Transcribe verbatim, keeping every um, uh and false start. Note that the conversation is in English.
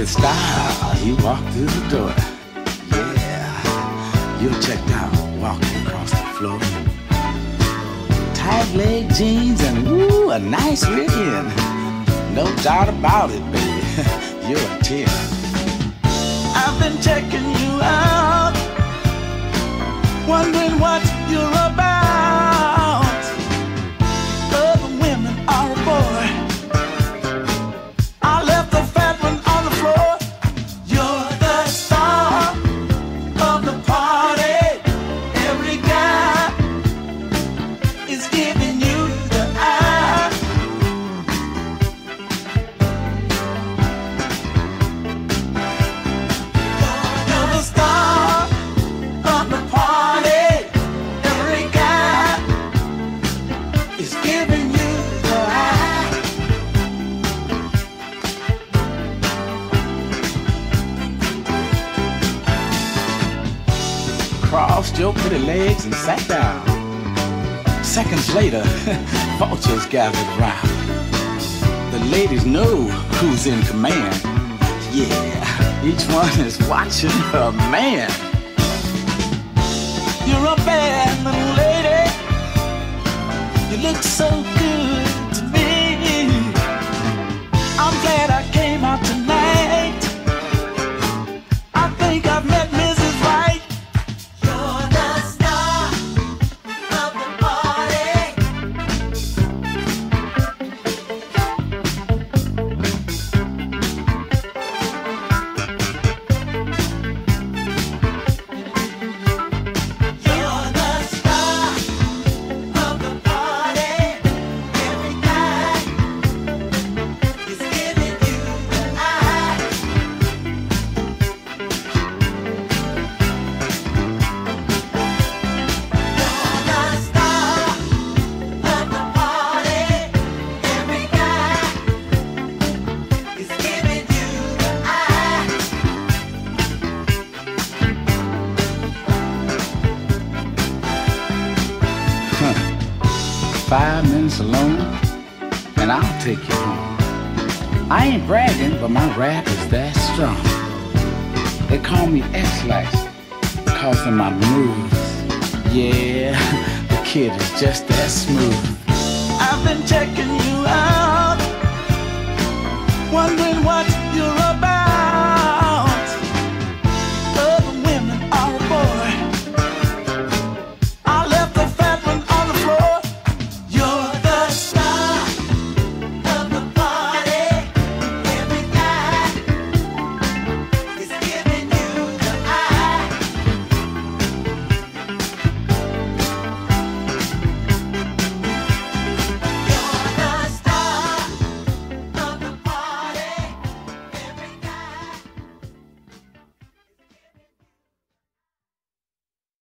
with style, he walked through the door. Yeah, you're checked out, walking across the floor. Tight leg jeans and woo, a nice rear end. No doubt about it, baby, you're a ten. I've been checking you out, wondering what you're about. Other women are a boy. I left the fat one on the floor. You're the star of the party. Every guy is giving you the eye. You're the star of the party. Every guy is giving you the eye. Crossed your pretty legs and sat down. Seconds later, vultures gathered around. The ladies know who's in command. Yeah, each one is watching her man. You're a bad little lady. You look so good to me. I'm glad I came out tonight. I think I've met Missus Right. You're the star of the party. You're the star of the party. Every guy is giving you the eye. You're the star of the party. Every guy is giving you the eye. Five minutes alone, and I'll take you home. I ain't bragging, but my rap is that strong. They call me X-Lice, cause of my moves. Yeah, the kid is just that smooth. I've been checking you out.